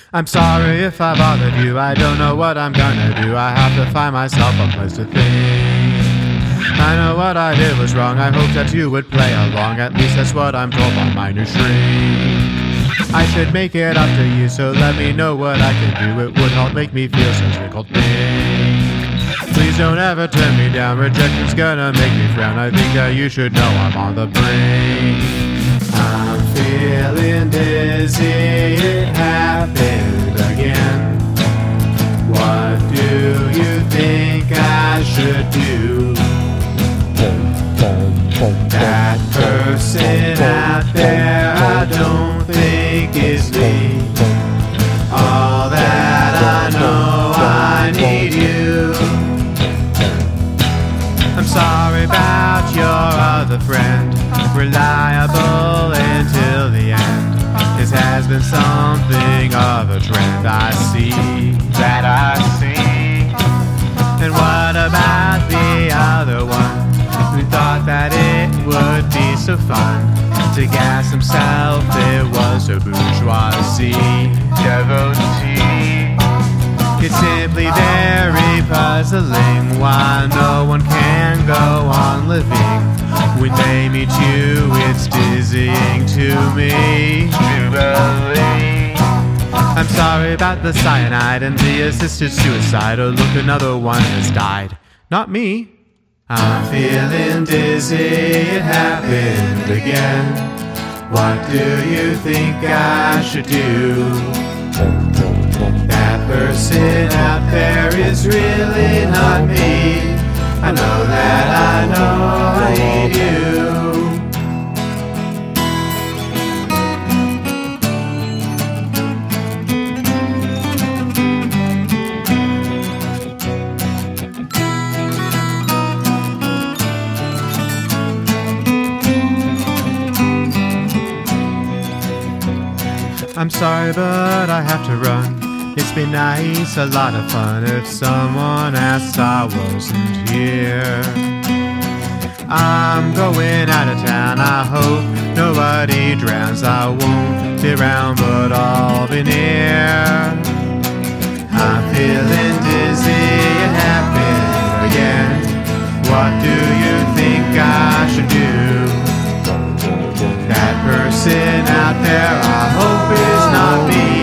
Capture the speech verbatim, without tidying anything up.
I'm sorry if I bothered you, I don't know what I'm gonna do. I have to find myself a place to think. I know what I did was wrong, I hope that you would play along. At least that's what I'm told by my new shrink. I should make it up to you, so let me know what I can do. It would help make me feel so tickled pink. Please don't ever turn me down, rejection's gonna make me frown. I think that you should know I'm on the brink. I'm feeling dizzy, it happened again. What do you think I should do? That person out there I don't think is me. All that I know, I need you. I'm sorry about your other friend, reliable until the end. This has been something of a trend I see, that I see. And what about the other one who thought that it would be so fun to gas himself? It was a bourgeoisie devotee. It's simply very puzzling why no one can go on living. When they meet you, it's dizzying to me to believe. I'm sorry about the cyanide and the assisted suicide. Oh look, another one has died. Not me. I'm feeling dizzy, it happened again. What do you think I should do? That person out there is really not me. I know that I know I need you. I'm sorry, but I have to run. It's been nice, a lot of fun. If someone asks, I wasn't here. I'm going out of town, I hope nobody drowns. I won't be around, but I'll be near. I'm feeling dizzy, it happened again. What do you think I should do? That person out there, I hope is not me.